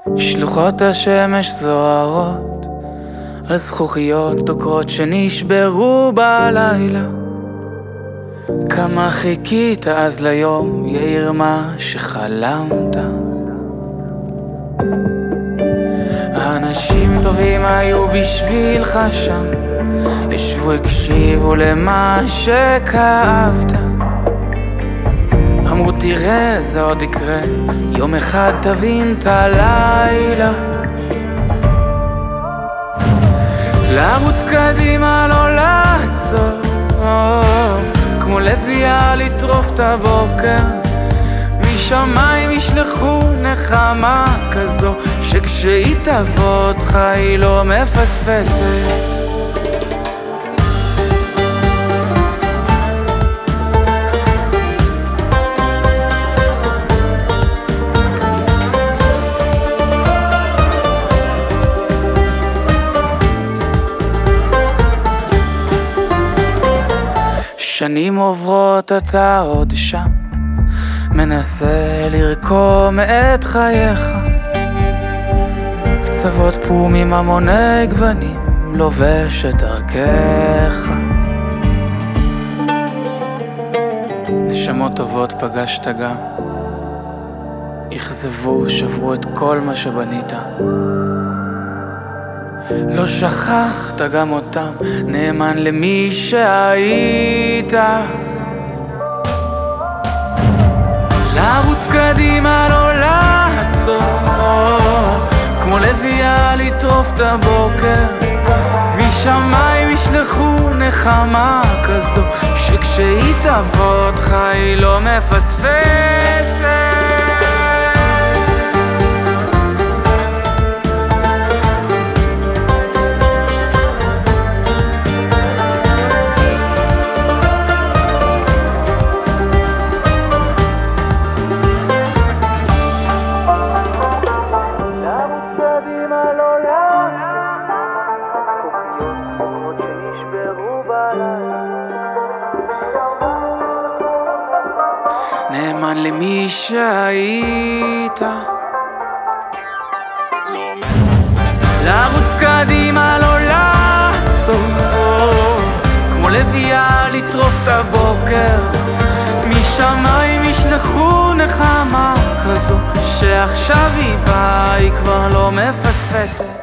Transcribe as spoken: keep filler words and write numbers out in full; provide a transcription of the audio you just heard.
שלוחות השמש זוהרות על זכוכיות דוקרות שנשברו בלילה. כמה חיכית אז ליום יאיר מה שחלמת. האנשים טובים היו בשבילך שם, ישבו הקשיבו למה שכאבת. אמרו תראה זה עוד יקרה, יום אחד תבין את הלילה. לרוץ קדימה לא לעצור, כמו לביאה לטרוף את הבוקר. משמיים ישלחו נחמה כזו שכשהיא תבוא אותך היא לא מפספסת. שנים עוברות אתה עוד שם, מנסה לרקום את חייך. קצוות פומים המוני גוונים לובש את דרכך. נשמות טובות פגשת גם, אכזבו, שברו את כל מה שבנית. לא שכחת גם אותם, נאמן למי שהיית. לרוץ קדימה לא לעצור, כמו לביאה לטרוף את הבוקר. משמיים ישלחו נחמה כזו שכשהיא תבוא אותך היא לא מפספסת. נאמן למי שהיית. לרוץ קדימה לא לעצור, כמו לביאה לטרוף את הבוקר. משמיים ישלחו נחמה כזו שעכשיו היא באה היא כבר לא מפספסת.